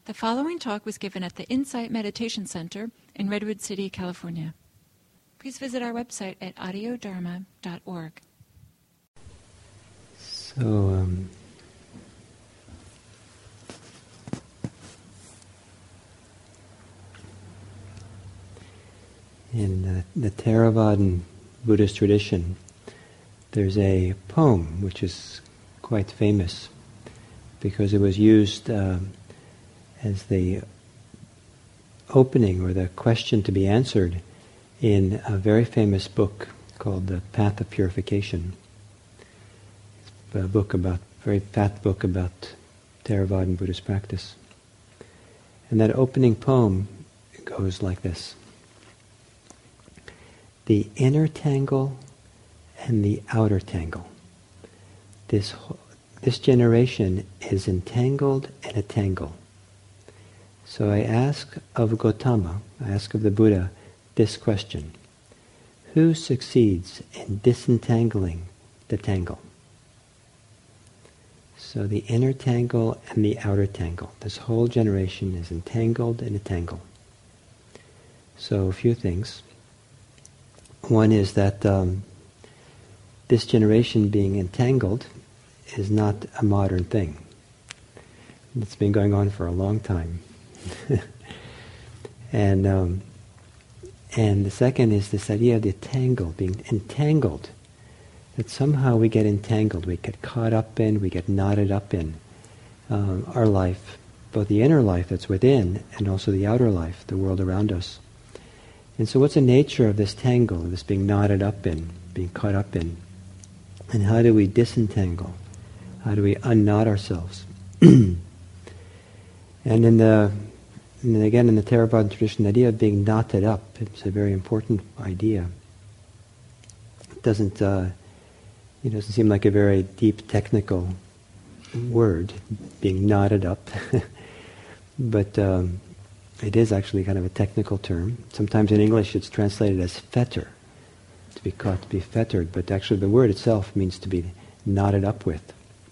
The following talk was given at the Insight Meditation Center in Redwood City, California. Please visit our website at audiodharma.org. So, in the Theravadan Buddhist tradition, there's a poem which is quite famous because it was used as the opening or the question to be answered in a very famous book called The Path of Purification. It's a book about, very fat book about Theravadan Buddhist practice. And that opening poem goes like this. The inner tangle and the outer tangle. This generation is entangled in a tangle. So I ask of Gautama, I ask of the Buddha, this question. Who succeeds in disentangling the tangle? So the inner tangle and the outer tangle. This whole generation is entangled in a tangle. So a few things. One is that this generation being entangled is not a modern thing. It's been going on for a long time. And the second is this idea of the tangle, being entangled. That somehow we get entangled, we get caught up in, we get knotted up in our life, both the inner life that's within and also the outer life, the world around us. And so what's the nature of this tangle, this being knotted up in, being caught up in? And how do we disentangle? How do we unknot ourselves? And in the Theravadan tradition, the idea of being knotted up, it's a very important idea. It doesn't seem like a very deep technical word, being knotted up. But it is actually kind of a technical term. Sometimes in English it's translated as fetter, to be caught, to be fettered, but actually the word itself means to be knotted up with.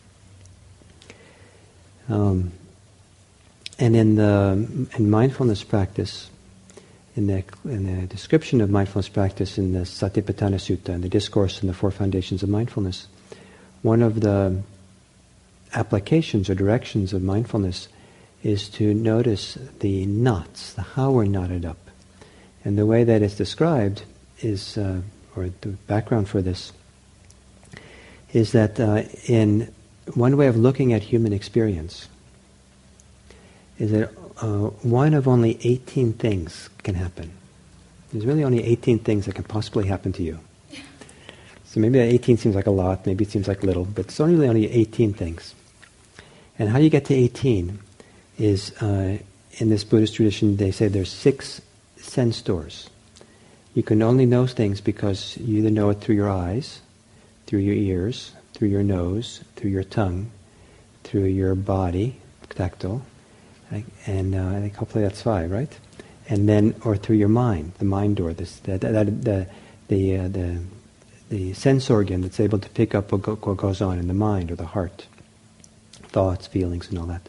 And in mindfulness practice, in the description of mindfulness practice in the Satipatthana Sutta, in the discourse in the Four Foundations of Mindfulness, one of the applications or directions of mindfulness is to notice the knots, how we're knotted up. And the way that it's described is, or the background for this, is that in one way of looking at human experience is that one of only 18 things can happen. There's really only 18 things that can possibly happen to you. So maybe that 18 seems like a lot, maybe it seems like little, but it's only 18 things. And how you get to 18 is, in this Buddhist tradition, they say there's 6 sense doors. You can only know things because you either know it through your eyes, through your ears, through your nose, through your tongue, through your body, tactile, and I think hopefully that's 5, right? And then, or through your mind, the mind door, the sense organ that's able to pick up what goes on in the mind or the heart, thoughts, feelings, and all that.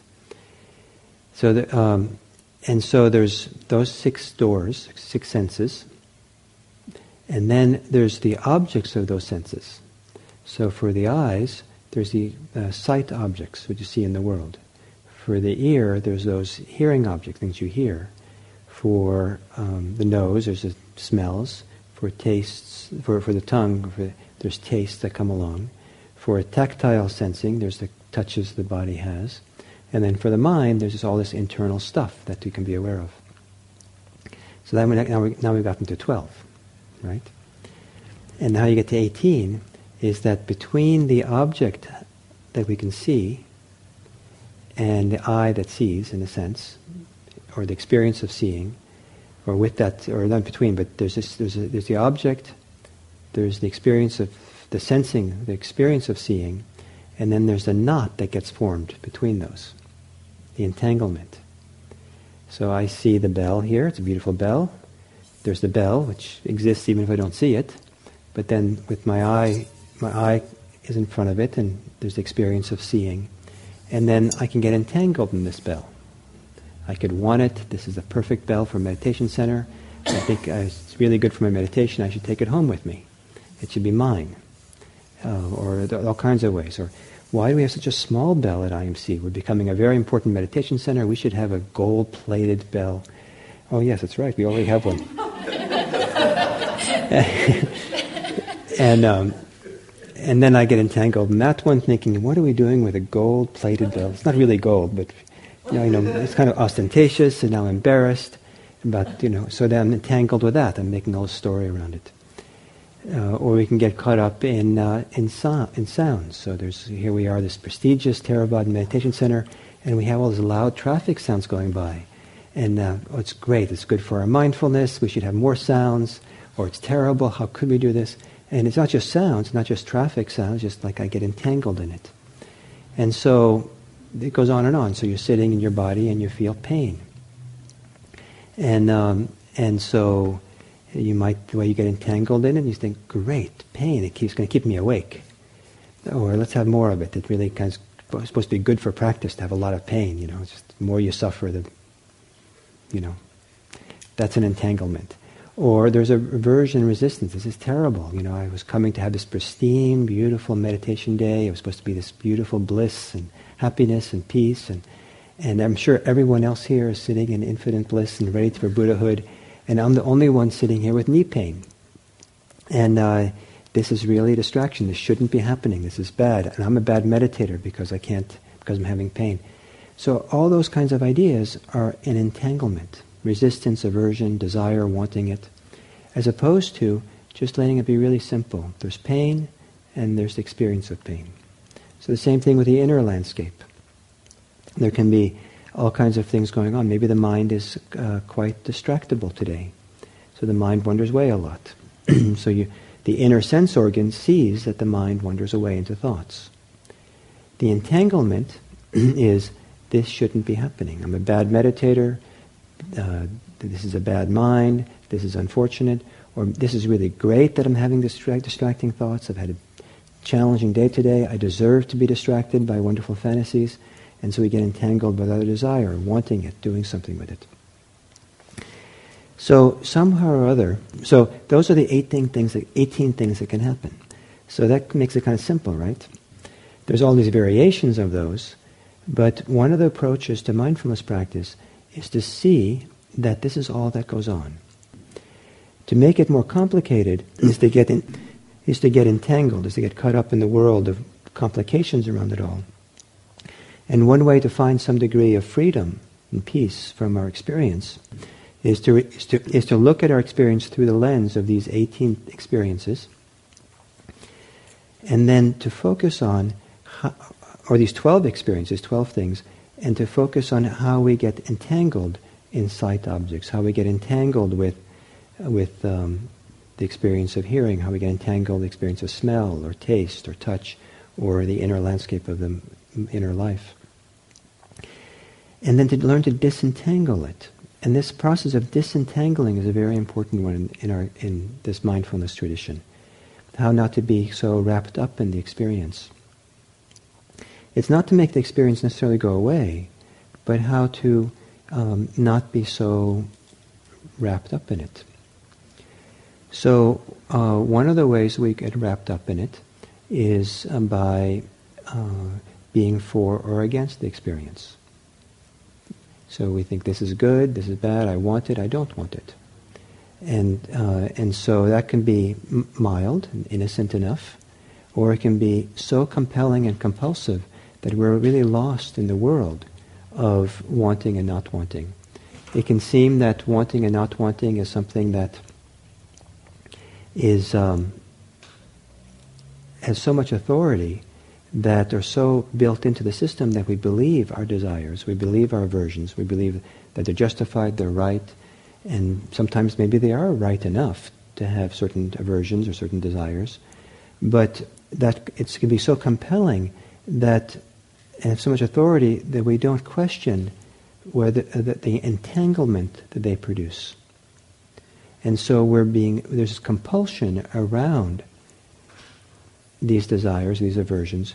So, so there's those 6 doors, 6 senses, and then there's the objects of those senses. So for the eyes, there's the sight objects, which you see in the world. For the ear, there's those hearing objects, things you hear. For the nose, there's the smells. For tastes, for the tongue, there's tastes that come along. For tactile sensing, there's the touches the body has. And then for the mind, there's just all this internal stuff that you can be aware of. So now we've gotten to 12, right? And how you get to 18 is that between the object that we can see and the eye that sees, in a sense, or the experience of seeing, or with that, or not between, but there's the object, there's the experience of the sensing, the experience of seeing, and then there's the knot that gets formed between those, the entanglement. So I see the bell here, it's a beautiful bell. There's the bell, which exists even if I don't see it, but then with my eye is in front of it, and there's the experience of seeing. And then I can get entangled in this bell. I could want it. This is the perfect bell for a meditation center. I think it's really good for my meditation. I should take it home with me. It should be mine. Or all kinds of ways. Or why do we have such a small bell at IMC? We're becoming a very important meditation center. We should have a gold-plated bell. Oh yes, that's right. We already have one. And then I get entangled in that one, thinking, what are we doing with a gold-plated bell? It's not really gold, but it's kind of ostentatious, and now I'm embarrassed. But so then I'm entangled with that. I'm making a whole story around it. Or we can get caught up in sounds. So here we are, this prestigious Theravada meditation center, and we have all these loud traffic sounds going by. And it's great, it's good for our mindfulness, we should have more sounds, or it's terrible, how could we do this? And it's not just sounds, not just traffic sounds, just like I get entangled in it. And so it goes on and on. So you're sitting in your body and you feel pain. And so the way you get entangled in it, you think, great, pain, it's going to keep me awake. Or let's have more of it. It really kind of supposed to be good for practice to have a lot of pain. It's just the more you suffer, that's an entanglement. Or there's a aversion, resistance. This is terrible. I was coming to have this pristine, beautiful meditation day. It was supposed to be this beautiful bliss and happiness and peace. And I'm sure everyone else here is sitting in infinite bliss and ready for Buddhahood. And I'm the only one sitting here with knee pain. And this is really a distraction. This shouldn't be happening. This is bad. And I'm a bad meditator because I'm having pain. So all those kinds of ideas are an entanglement. Resistance, aversion, desire, wanting it. As opposed to just letting it be really simple. There's pain and there's the experience of pain. So the same thing with the inner landscape. There can be all kinds of things going on. Maybe the mind is quite distractible today. So the mind wanders away a lot. So the inner sense organ sees that the mind wanders away into thoughts. The entanglement is, this shouldn't be happening. I'm a bad meditator. This is a bad mind. This is unfortunate. Or this is really great that I'm having distracting thoughts. I've had a challenging day today. I deserve to be distracted by wonderful fantasies. And so we get entangled with other desire, wanting it, doing something with it. So somehow or other, so those are the 18 things that can happen. So that makes it kind of simple, right? There's all these variations of those, but one of the approaches to mindfulness practice is to see that this is all that goes on. To make it more complicated is to get entangled, is to get caught up in the world of complications around it all. And one way to find some degree of freedom and peace from our experience is to look at our experience through the lens of these 18 experiences, and then to focus on, or these 12 experiences, 12 things, and to focus on how we get entangled in sight objects, how we get entangled with the experience of hearing, how we get entangled in the experience of smell or taste or touch or the inner landscape of the inner life. And then to learn to disentangle it. And this process of disentangling is a very important one in this mindfulness tradition. How not to be so wrapped up in the experience. It's not to make the experience necessarily go away, but how to not be so wrapped up in it. So one of the ways we get wrapped up in it is by being for or against the experience. So we think this is good, this is bad, I want it, I don't want it. And so that can be mild and innocent enough, or it can be so compelling and compulsive that we're really lost in the world of wanting and not wanting. It can seem that wanting and not wanting is something that is has so much authority, that are so built into the system that we believe our desires, we believe our aversions, we believe that they're justified, they're right, and sometimes maybe they are right enough to have certain aversions or certain desires, but that it can be so compelling that, and have so much authority, that we don't question whether the entanglement that they produce. And so there's this compulsion around these desires, these aversions,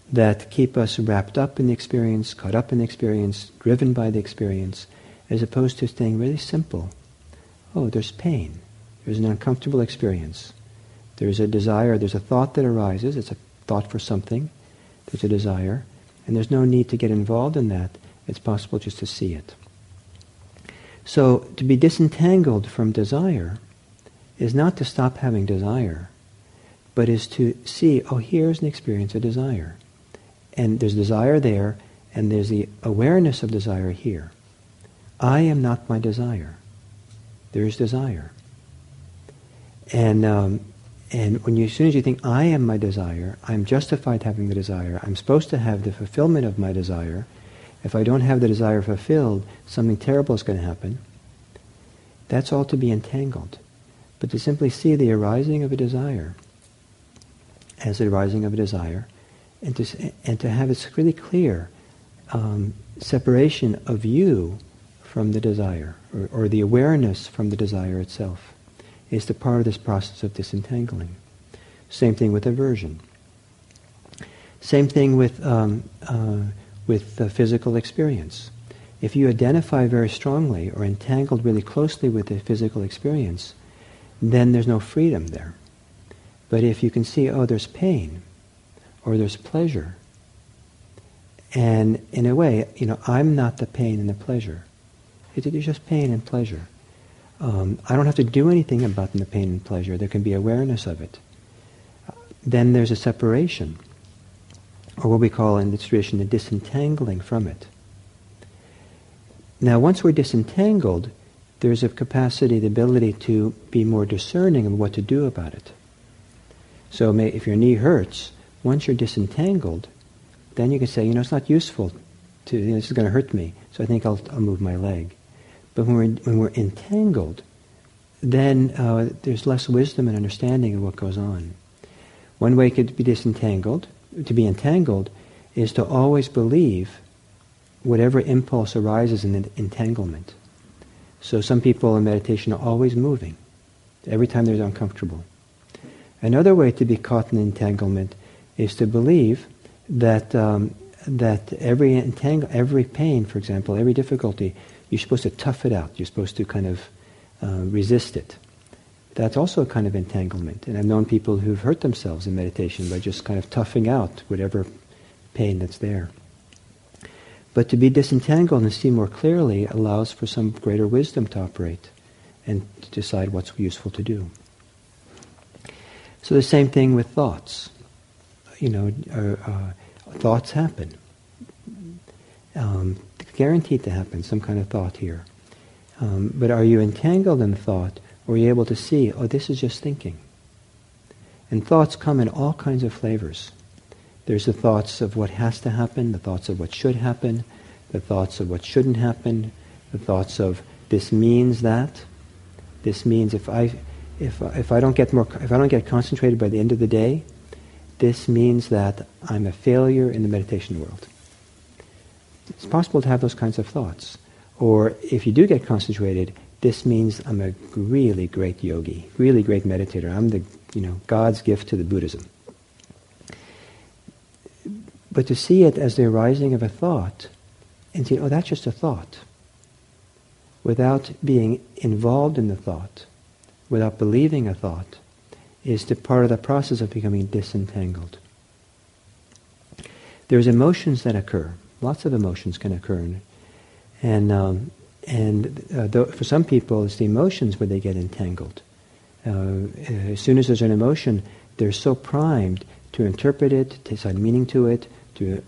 that keep us wrapped up in the experience, caught up in the experience, driven by the experience, as opposed to staying really simple. Oh, there's pain. There's an uncomfortable experience. There's a desire, there's a thought that arises. It's a thought for something. There's a desire. And there's no need to get involved in that. It's possible just to see it. So, to be disentangled from desire is not to stop having desire, but is to see, oh, here's an experience of desire. And there's desire there, and there's the awareness of desire here. I am not my desire. There is desire. And when you, as soon as you think, I am my desire, I'm justified having the desire, I'm supposed to have the fulfillment of my desire. If I don't have the desire fulfilled, something terrible is going to happen. That's all to be entangled. But to simply see the arising of a desire as the arising of a desire, and to have this really clear separation of you from the desire, or the awareness from the desire itself, is the part of this process of disentangling. Same thing with aversion. Same thing with the physical experience. If you identify very strongly or entangled really closely with the physical experience, then there's no freedom there. But if you can see, oh, there's pain, or there's pleasure, and in a way, I'm not the pain and the pleasure. It's just pain and pleasure. I don't have to do anything about the pain and pleasure. There can be awareness of it. Then there's a separation, or what we call in this tradition the disentangling from it. Now, once we're disentangled, there's a capacity, the ability to be more discerning of what to do about it. So if your knee hurts, once you're disentangled, then you can say, it's not useful to, this is going to hurt me, so I think I'll move my leg. But when we're entangled, then there's less wisdom and understanding of what goes on. One way to be entangled, is to always believe whatever impulse arises in the entanglement. So some people in meditation are always moving, every time they're uncomfortable. Another way to be caught in entanglement is to believe that every pain, for example, every difficulty, you're supposed to tough it out. You're supposed to kind of resist it. That's also a kind of entanglement. And I've known people who've hurt themselves in meditation by just kind of toughing out whatever pain that's there. But to be disentangled and see more clearly allows for some greater wisdom to operate and to decide what's useful to do. So the same thing with thoughts. Thoughts happen. Guaranteed to happen, some kind of thought here. But are you entangled in thought, or are you able to see, oh, this is just thinking? And thoughts come in all kinds of flavors. There's the thoughts of what has to happen, the thoughts of what should happen, the thoughts of what shouldn't happen, the thoughts of this means that. This means if I don't get concentrated by the end of the day, this means that I'm a failure in the meditation world. It's possible to have those kinds of thoughts. Or if you do get concentrated, this means I'm a really great yogi, really great meditator. I'm the God's gift to the Buddhism. But to see it as the arising of a thought, and see, oh, that's just a thought, without being involved in the thought, without believing a thought, is the part of the process of becoming disentangled. There's emotions that occur. Lots of emotions can occur. And for some people, it's the emotions where they get entangled. As soon as there's an emotion, they're so primed to interpret it, to assign meaning to it, to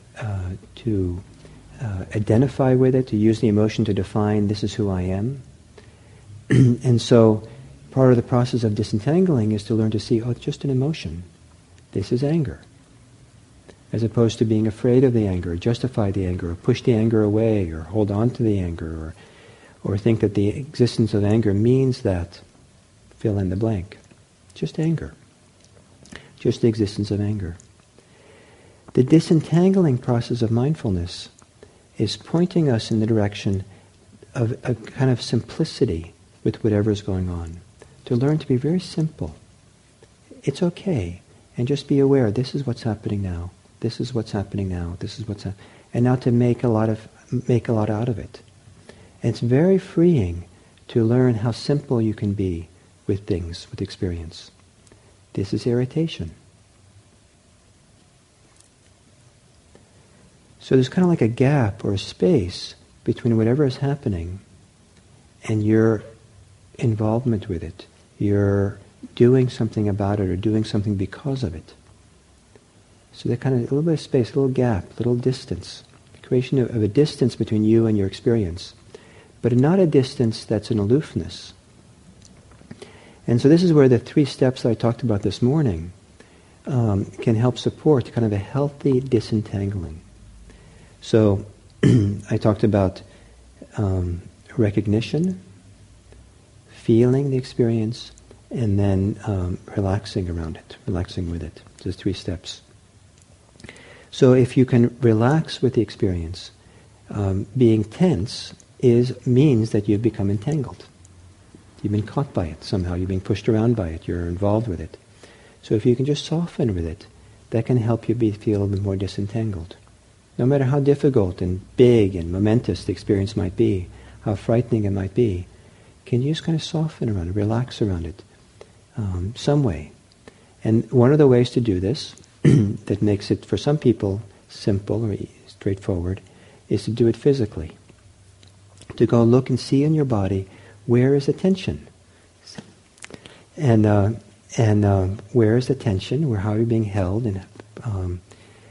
identify with it, to use the emotion to define this is who I am. And so part of the process of disentangling is to learn to see, oh, it's just an emotion. This is anger. As opposed to being afraid of the anger, or justify the anger, or push the anger away, or hold on to the anger, or think that the existence of anger means that, fill in the blank. Just anger. Just the existence of anger. The disentangling process of mindfulness is pointing us in the direction of a kind of simplicity with whatever is going on. To learn to be very simple. It's okay. And just be aware, this is what's happening now. This is what's happening now. This is what's happening. And now to make a lot out of it. And it's very freeing to learn how simple you can be with things, with experience. This is irritation. So there's kind of like a gap or a space between whatever is happening and your involvement with it. You're doing something about it or doing something because of it. So that kind of a little bit of space, a little gap, a little distance. The creation of a distance between you and your experience. But not a distance that's an aloofness. And so this is where the 3 steps that I talked about this morning can help support kind of a healthy disentangling. So I talked about recognition, feeling the experience, and then relaxing around it, relaxing with it. There's 3 steps. So if you can relax with the experience, being tense means that you've become entangled. You've been caught by it somehow. You're being pushed around by it. You're involved with it. So if you can just soften with it, that can help you feel a bit more disentangled. No matter how difficult and big and momentous the experience might be, how frightening it might be, can you just kind of soften around it, relax around it some way? And one of the ways to do this that makes it, for some people, simple or straightforward, is to do it physically. To go look and see in your body, where is the tension? And where is the tension? How are you being held? And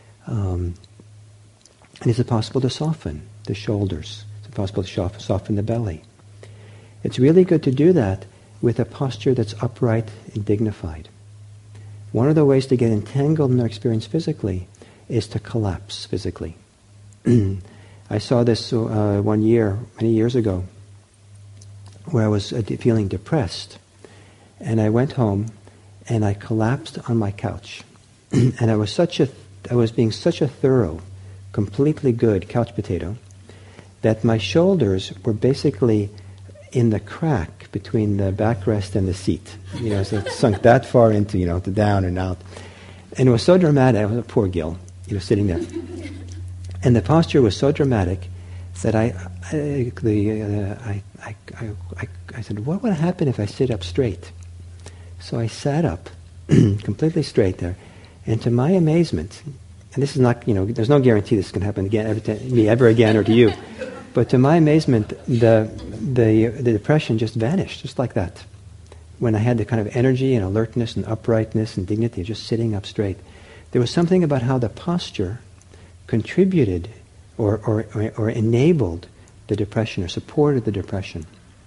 is it possible to soften the shoulders? Is it possible to soften the belly? It's really good to do that with a posture that's upright and dignified. One of the ways to get entangled in our experience physically is to collapse physically. I saw this one year, many years ago, where I was feeling depressed. And I went home and I collapsed on my couch. And I was being such a thorough, completely good couch potato that my shoulders were basically in the crack between the backrest and the seat. So it sunk that far into, the down and out. And it was so dramatic. I was a poor Gil, sitting there. And the posture was so dramatic that I said, what would happen if I sit up straight? So I sat up, completely straight there. And to my amazement, and this is not, there's no guarantee this can happen again, ever again or to you. But to my amazement, the depression just vanished, just like that. When I had the kind of energy and alertness and uprightness and dignity, just sitting up straight. There was something about how the posture contributed or enabled the depression or supported the depression.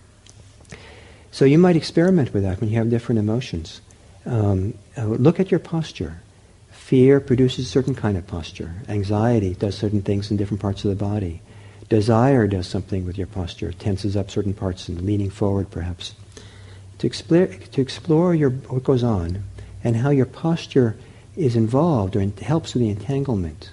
So you might experiment with that when you have different emotions. Look at your posture. Fear produces a certain kind of posture. Anxiety does certain things in different parts of the body. Desire does something with your posture, tenses up certain parts and leaning forward perhaps. To explore what goes on and how your posture is involved or helps with the entanglement.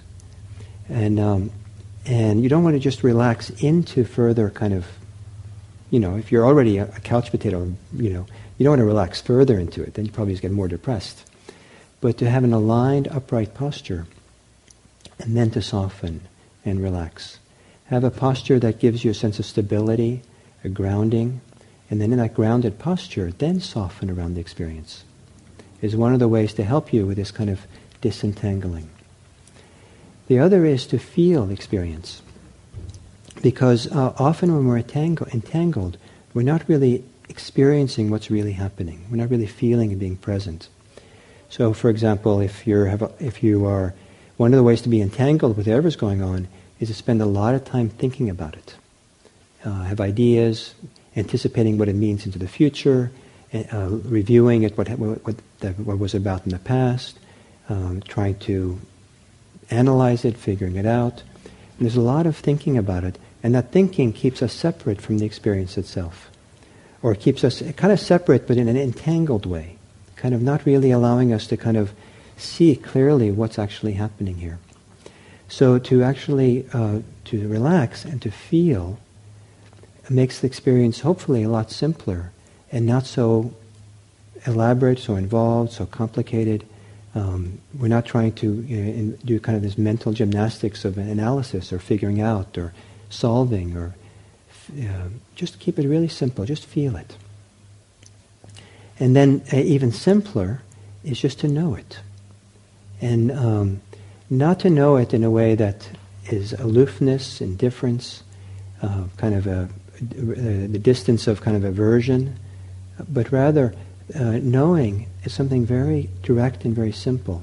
And you don't want to just relax into further kind of, if you're already a couch potato, you don't want to relax further into it. Then you probably just get more depressed. But to have an aligned, upright posture, and then to soften and relax. Have a posture that gives you a sense of stability, a grounding, and then in that grounded posture, then soften around the experience. Is one of the ways to help you with this kind of disentangling. The other is to feel experience. Because often when we're entangled, we're not really experiencing what's really happening. We're not really feeling and being present. So, for example, if you are, one of the ways to be entangled with whatever's going on is to spend a lot of time thinking about it. Have ideas, anticipating what it means into the future, reviewing it, what was about in the past, trying to analyze it, figuring it out. And there's a lot of thinking about it, and that thinking keeps us separate from the experience itself. Or it keeps us kind of separate, but in an entangled way, kind of not really allowing us to kind of see clearly what's actually happening here. So to actually, to relax and to feel makes the experience hopefully a lot simpler and not so elaborate, so involved, so complicated, We're not trying to do kind of this mental gymnastics of analysis or figuring out or solving, or just keep it really simple. Just feel it. And then even simpler is just to know it. And not to know it in a way that is aloofness, indifference, kind of the distance of kind of aversion, but rather knowing is something very direct and very simple.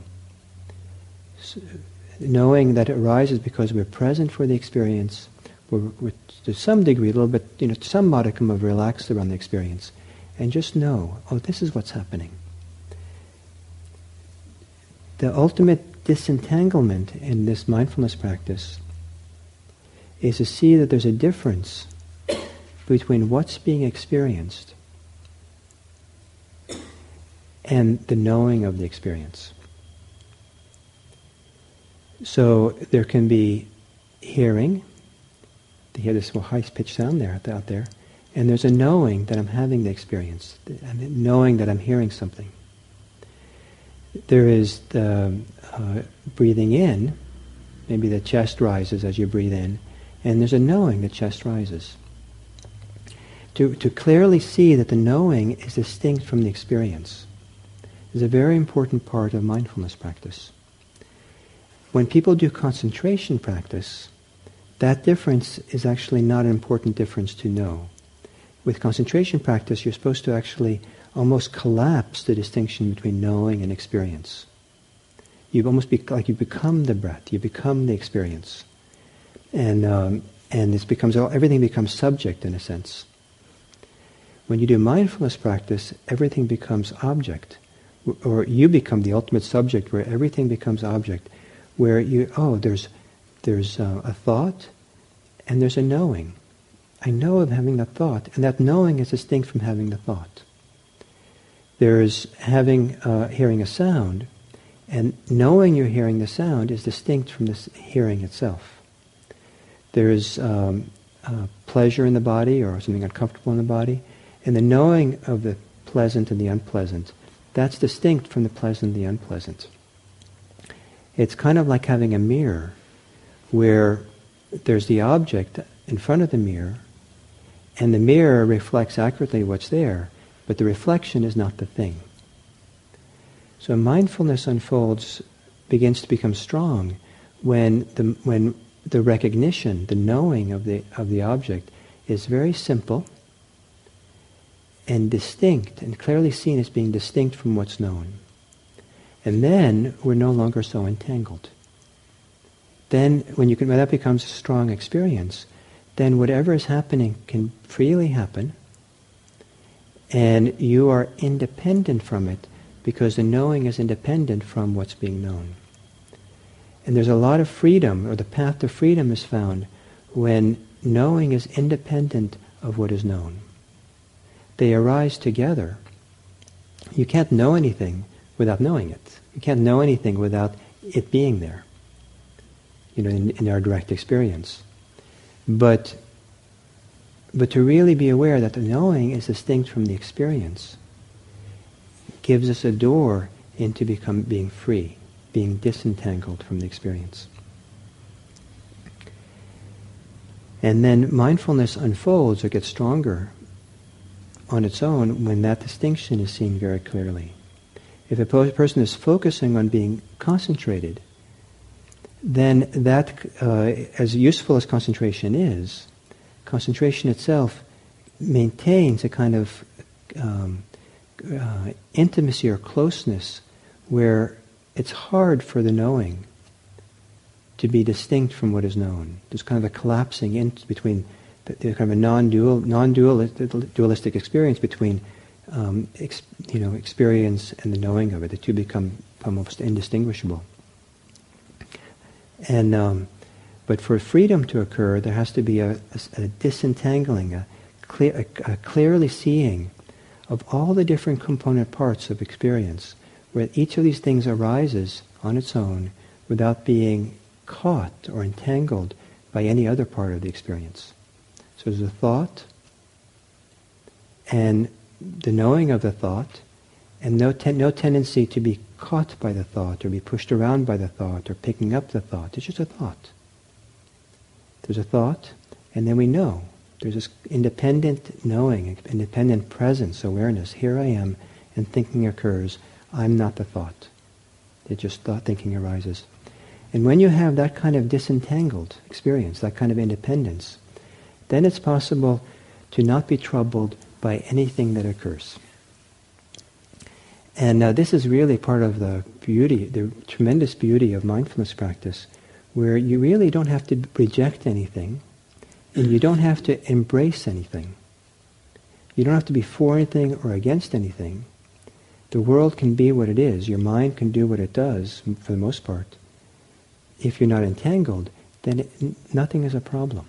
Knowing that it arises because we're present for the experience, we're to some degree, a little bit, some modicum of relaxed around the experience, and just know, oh, this is what's happening. The ultimate disentanglement in this mindfulness practice is to see that there's a difference between what's being experienced and the knowing of the experience. So there can be hearing. You hear this high-pitched sound out there, and there's a knowing that I'm having the experience, knowing that I'm hearing something. There is the breathing in, maybe the chest rises as you breathe in, and there's a knowing the chest rises. To clearly see that the knowing is distinct from the experience is a very important part of mindfulness practice. When people do concentration practice, that difference is actually not an important difference to know. With concentration practice, you're supposed to actually almost collapse the distinction between knowing and experience. You almost like you become the breath, you become the experience, and everything becomes subject in a sense. When you do mindfulness practice, everything becomes object, or you become the ultimate subject, where everything becomes object, where there's a thought, and there's a knowing. I know of having that thought, and that knowing is distinct from having the thought. There's hearing a sound, and knowing you're hearing the sound is distinct from this hearing itself. There's pleasure in the body or something uncomfortable in the body, and the knowing of the pleasant and the unpleasant, that's distinct from the pleasant and the unpleasant. It's kind of like having a mirror where there's the object in front of the mirror, and the mirror reflects accurately what's there, but the reflection is not the thing. So mindfulness begins to become strong when the recognition, the knowing of the object is very simple and distinct, and clearly seen as being distinct from what's known. And then we're no longer so entangled. Then when that becomes a strong experience, then whatever is happening can freely happen, and you are independent from it because the knowing is independent from what's being known. And there's a lot of freedom, or the path to freedom is found when knowing is independent of what is known. They arise together. You can't know anything without knowing it. You can't know anything without it being there, in our direct experience. But to really be aware that the knowing is distinct from the experience gives us a door into being free, being disentangled from the experience. And then mindfulness unfolds or gets stronger on its own when that distinction is seen very clearly. If a person is focusing on being concentrated, then that, as useful as concentration is, concentration itself maintains a kind of intimacy or closeness where it's hard for the knowing to be distinct from what is known. There's kind of a collapsing in between the kind of a non-dualistic experience between experience and the knowing of it. The two become almost indistinguishable. And but for freedom to occur, there has to be a disentangling, a clearly seeing of all the different component parts of experience, where each of these things arises on its own without being caught or entangled by any other part of the experience. So there's a thought, and the knowing of the thought, and no tendency to be caught by the thought or be pushed around by the thought or picking up the thought. It's just a thought. There's a thought, and then we know. There's this independent knowing, independent presence, awareness. Here I am, and thinking occurs. I'm not the thought. It just thought thinking arises. And when you have that kind of disentangled experience, that kind of independence, then it's possible to not be troubled by anything that occurs. And this is really part of the beauty, the tremendous beauty of mindfulness practice, where you really don't have to reject anything, and you don't have to embrace anything. You don't have to be for anything or against anything. The world can be what it is. Your mind can do what it does, for the most part. If you're not entangled, then nothing is a problem.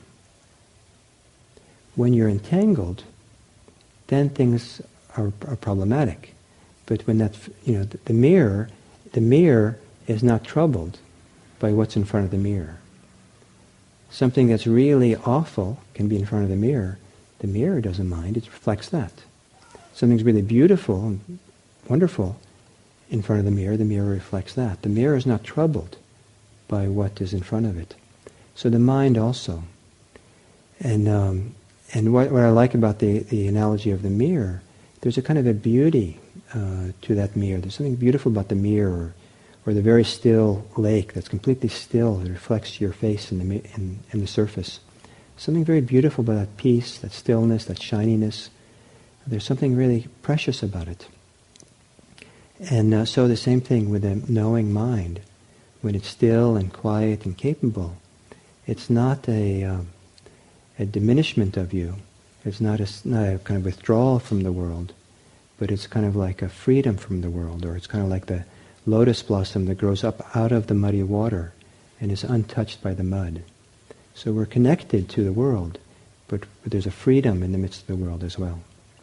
When you're entangled, then things are problematic. But when the mirror is not troubled by what's in front of the mirror. Something that's really awful can be in front of the mirror. The mirror doesn't mind, it reflects that. Something's really beautiful and wonderful in front of the mirror reflects that. The mirror is not troubled by what is in front of it. So the mind also. And what I like about the analogy of the mirror, there's a kind of a beauty to that mirror. There's something beautiful about the mirror, or the very still lake that's completely still, that reflects your face in the surface. Something very beautiful about that peace, that stillness, that shininess. There's something really precious about it. And so the same thing with the knowing mind. When it's still and quiet and capable, it's not a diminishment of you. It's not a kind of withdrawal from the world, but it's kind of like a freedom from the world, or it's kind of like the lotus blossom that grows up out of the muddy water and is untouched by the mud. So we're connected to the world, but there's a freedom in the midst of the world as well.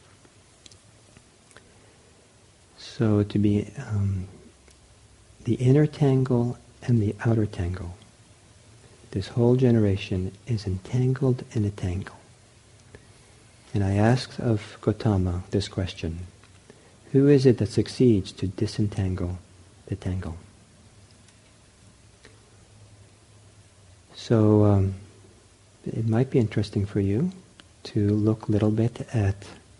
So to be the inner tangle and the outer tangle. This whole generation is entangled in a tangle. And I asked of Gautama this question: who is it that succeeds to disentangle the tangle? So it might be interesting for you to look a little bit at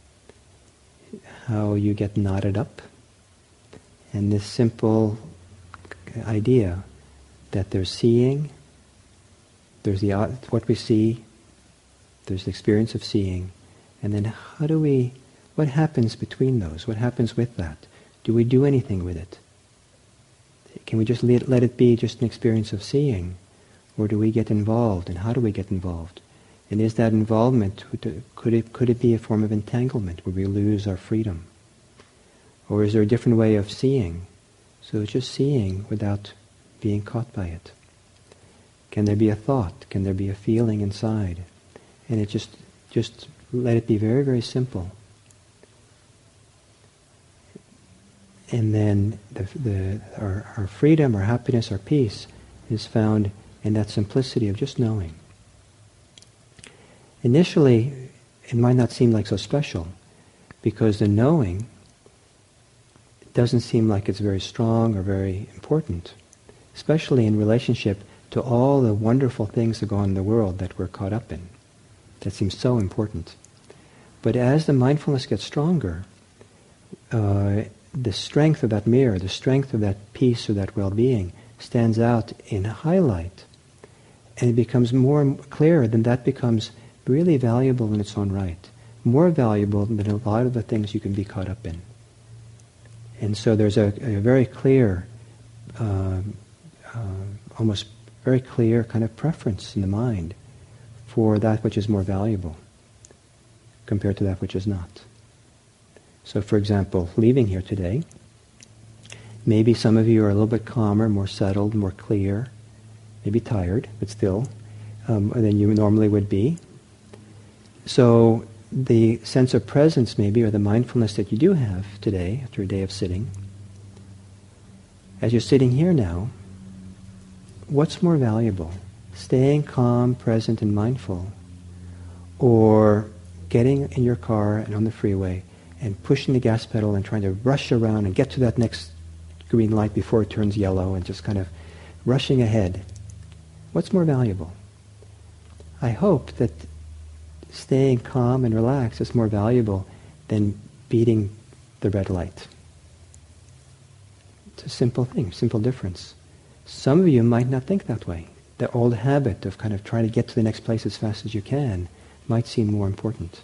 how you get knotted up, and this simple idea that there's seeing, there's what we see, there's the experience of seeing, and then what happens between those? What happens with that? Do we do anything with it? Can we just let it be just an experience of seeing? Or do we get involved? And how do we get involved? And is that involvement, could it be a form of entanglement where we lose our freedom? Or is there a different way of seeing? So it's just seeing without being caught by it. Can there be a thought? Can there be a feeling inside? And it just let it be very, very simple. And then our freedom, our happiness, our peace is found in that simplicity of just knowing. Initially, it might not seem like so special, because the knowing doesn't seem like it's very strong or very important, especially in relationship to all the wonderful things that go on in the world that we're caught up in. That seems so important. But as the mindfulness gets stronger, the strength of that mirror, the strength of that peace or that well-being stands out in highlight, and it becomes more clear. Then that becomes really valuable in its own right, more valuable than a lot of the things you can be caught up in. And so there's a very clear, almost very clear kind of preference in the mind for that which is more valuable compared to that which is not. So for example, leaving here today, maybe some of you are a little bit calmer, more settled, more clear, maybe tired, but still, than you normally would be. So the sense of presence maybe, or the mindfulness that you do have today, after a day of sitting, as you're sitting here now, what's more valuable? Staying calm, present, and mindful, or getting in your car and on the freeway and pushing the gas pedal and trying to rush around and get to that next green light before it turns yellow and just kind of rushing ahead. What's more valuable? I hope that staying calm and relaxed is more valuable than beating the red light. It's a simple thing, simple difference. Some of you might not think that way. The old habit of kind of trying to get to the next place as fast as you can might seem more important.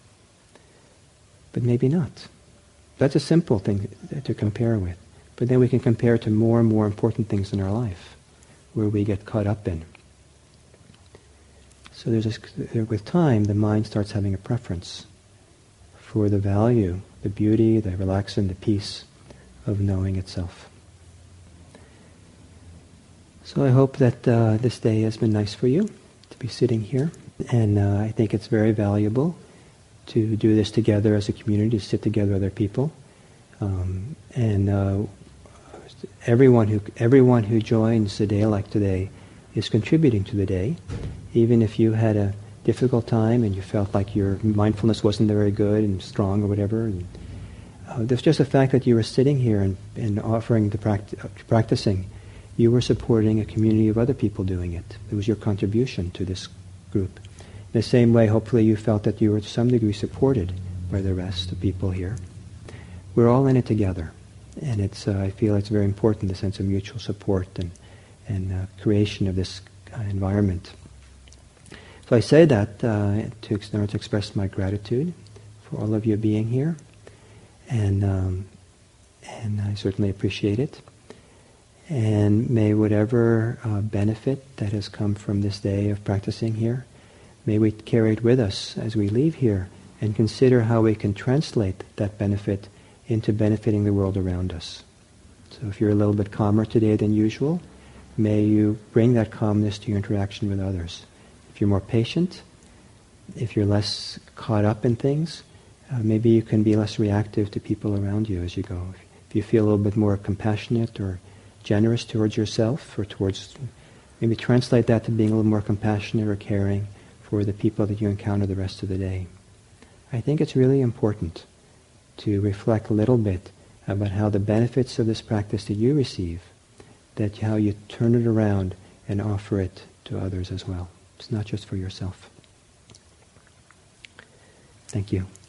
But maybe not. That's a simple thing to compare with. But then we can compare to more and more important things in our life, where we get caught up in. So with time, the mind starts having a preference for the value, the beauty, the relaxation, the peace of knowing itself. So I hope that this day has been nice for you to be sitting here. And I think it's very valuable to do this together as a community, to sit together with other people. Everyone who joins a day like today is contributing to the day. Even if you had a difficult time and you felt like your mindfulness wasn't very good and strong or whatever, and, there's just the fact that you were sitting here and offering the practicing. You were supporting a community of other people doing it. It was your contribution to this group. In the same way, hopefully you felt that you were to some degree supported by the rest of people here. We're all in it together. And I feel it's very important, the sense of mutual support and creation of this environment. So I say that to express my gratitude for all of you being here. And I certainly appreciate it. And may whatever benefit that has come from this day of practicing here, may we carry it with us as we leave here and consider how we can translate that benefit into benefiting the world around us. So if you're a little bit calmer today than usual, may you bring that calmness to your interaction with others. If you're more patient, if you're less caught up in things, maybe you can be less reactive to people around you as you go. If you feel a little bit more compassionate or generous towards yourself, or maybe translate that to being a little more compassionate or caring for the people that you encounter the rest of the day. I think it's really important to reflect a little bit about how the benefits of this practice that you receive, that how you turn it around and offer it to others as well. It's not just for yourself. Thank you.